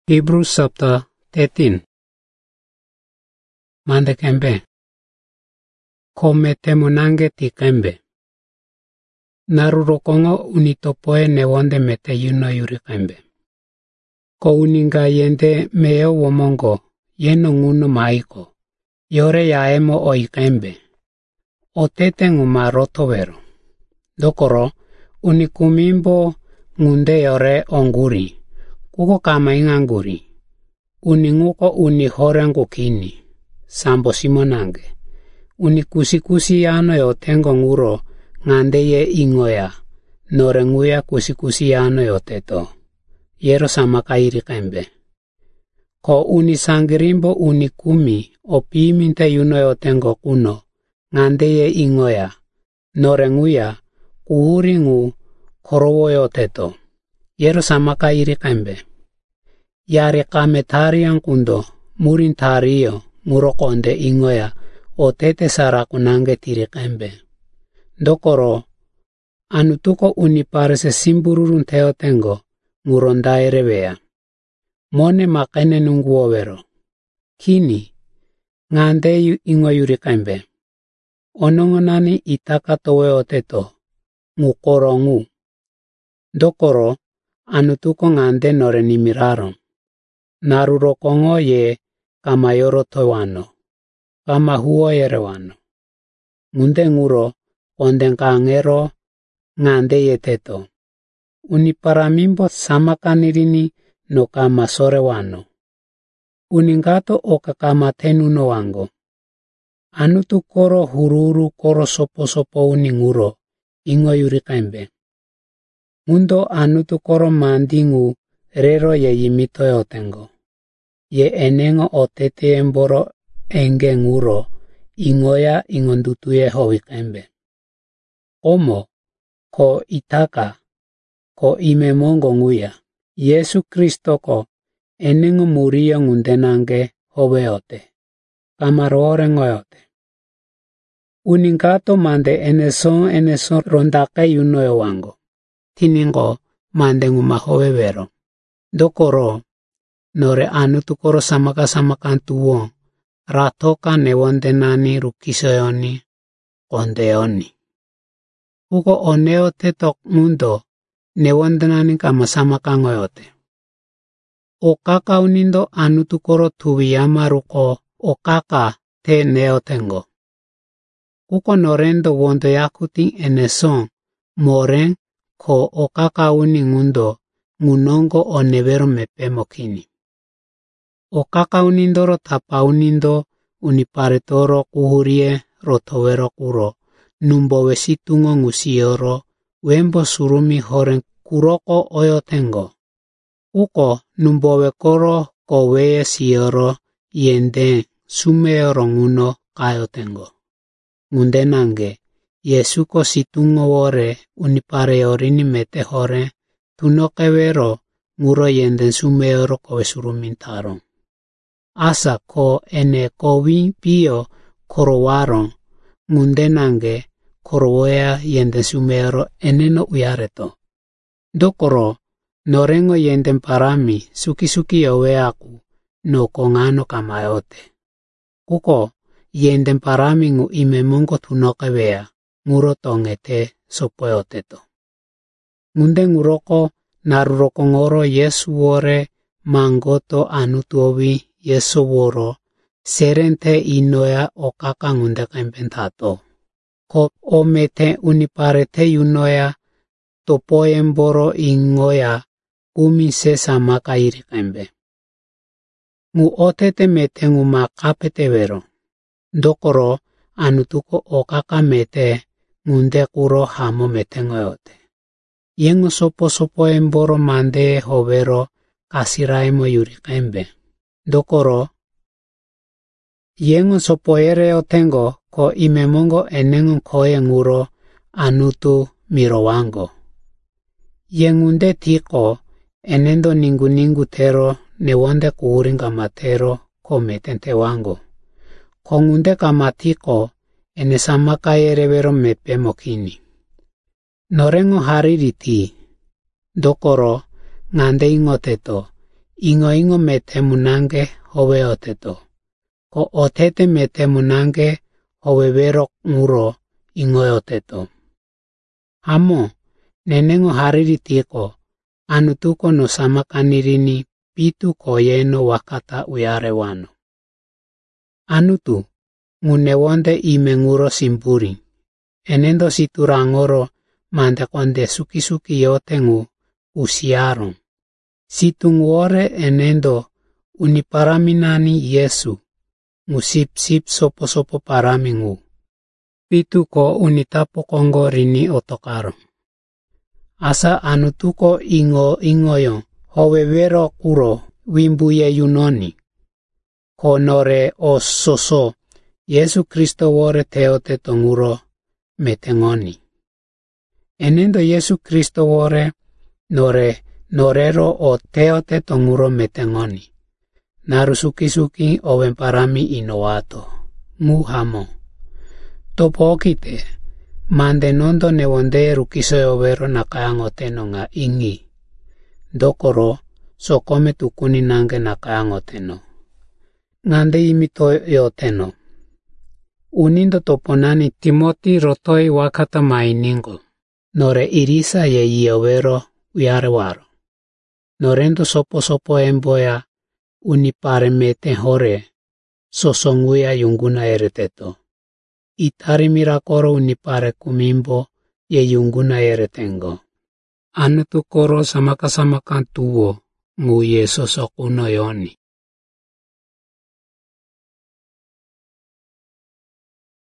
Hebrews chapter 13. Mande kembe. Kome temunange ti kembe. Narurokongo unitopoe newonde mete yuno yuri kembe. Ko uninga yende meo womongo yeno nguno maiko. Yore yaemo oi kembe. Otete nguma rotovero. Dokoro unikumimbo ngunde yore onguri. Kuko kama inganguri. Uninguko unihorengo kini. Sambo simonange. Unikusi yano yotengo nguro ngande ye ingoya. Norenguya kusi yano yoteto. Yero sama kairi kembe. Ko unisangirimbo unikumi opiminte yuno yotengo kuno. Ngande ye ingoya. Norenguya kuuringu korowo yoteto. Yero sama kairi kembe. Yare kame tarian kundo, murin tario, murokonde ingoya, o tete sarakunange tiri kembe. Dokoro, anutuko uniparese simbururun teotengo, murondai revea. Mone makene nunguovero. Kini, ngande ingoyuri kembe. Onongonani itaka towe oteto, ngukorongu. Dokoro, anutuko ngande nore nimiraro. Narurokongo ye kama yoro towano. Kama huo yerewano. Ngunde nguro onden kangero ngande ye teto. Uniparamimbo samakanirini no kama sorewano. Uningato oka kama tenuno wango. Anutukoro hururu koro sopo uninguro ingo yuri kembe. Mundo anutukoro mandingu rero ye yimito yotengo. Ye enengo otete emboro enge nguro ingoya ingondutuye howi kembe. Omo ko itaka ko imemongo nguya. Yesu Kristo ko enengo muriyo ngundenange howe ote. Kamarore ngoyote. Uningato mande eneson rondake yunoyo wango. Tiningo mande ngumahowe vero. Dokoro, nore anutukoro samaka tuwo, ratoka newondenani rukisoyoni, kondeoni. Uko oneo tetok mundo, newondenani kama samaka ngoyote. Okaka unindo anutukoro tuwiyama ruko, okaka te neotengo. Uko norendo wondo yakuti eneson, moren, ko okaka uningundo, ngunongo onevero mepemo kini. Okaka unindoro tapa unindo uniparetoro kuhurie rotovero kuro. Numbowe situngo ngusioro wembo surumi horen kuroko oyotengo. Uko numbowe koro koweye sioro yende sumeoro nguno kayotengo. Ngundenange Yesuko situngo wore unipare yorini mete hore. Tunokevero nguro yenden sumeoro kowe surumintaro. Asa ko ene kowi pio korowaro ngundenange korowoya yenden sumeoro eneno uyareto. Dokoro norengo yenden parami suki yowe aku no kongano kamayote. Kuko yenden parami ngu imemongo tunokevea nguro tongete sopoyoteto. Ngunde nguroko naruroko ngoro Yesu wore mangoto anutuowi Yesu woro serente inoya okaka ngunde kempentato. Ko omete uniparete yunoya topoyemboro ingoya umise sama kairi kembe. Ngu otete mete ngu makapete vero. Dokoro anutuko okaka mete ngunde kuro hamo mete ngoyote. Yengo sopo emboro mande hovero kasiraimo yuri kembe. Dokoro, yengo sopo ere otengo ko imemongo enengo koye nguro anutu mirowango. Yengunde tiko enendo ningu tero newonde kuuringa matero ko metente wango. Kongunde kamatiko ene samaka yerevero mepemo kini. Norengo haririti, dokoro ngande ingoteto, ingo mete munange howe oteto. Ko otete mete munange howe verok nguro ingo oteto. Hamo, nenengo hariri tiko, anutuko no samakanirini pitu koyeno wakata uyare wano. Anutu, ngunewonde ime nguro simpuri. Enendo siturangoro mande konde suki yotengu usiarong. Situnguore enendo uniparaminani Yesu, ngusip sopo paramingu. Pitu ko unitapo kongo rini otokaro. Asa anutuko ingoyo howe vero kuro wimbuye yunoni. Konore o soso Yesu Kristo wore teote tonguro metengoni. Enendo Yesu Kristo wore norero o teote tonguro metengoni. Narusuki owen inowato. Muhamo. Topokite. Mande nondo newonde rukiso overo nakayangote no nga ingi. Dokoro sokome tukuni nange nakayangote no. Ngande imito yoteno. Unindo toponani Timoti rotoi wakata mainingo. Nore irisa ye iovero uyare waro. Norendo sopo emboya unipare mete hore sosonguya yunguna ereteto. Itari mirakoro unipare kumimbo ye yunguna eretengo. Anutu koro samaka tuwo nguye sosokuno yoni.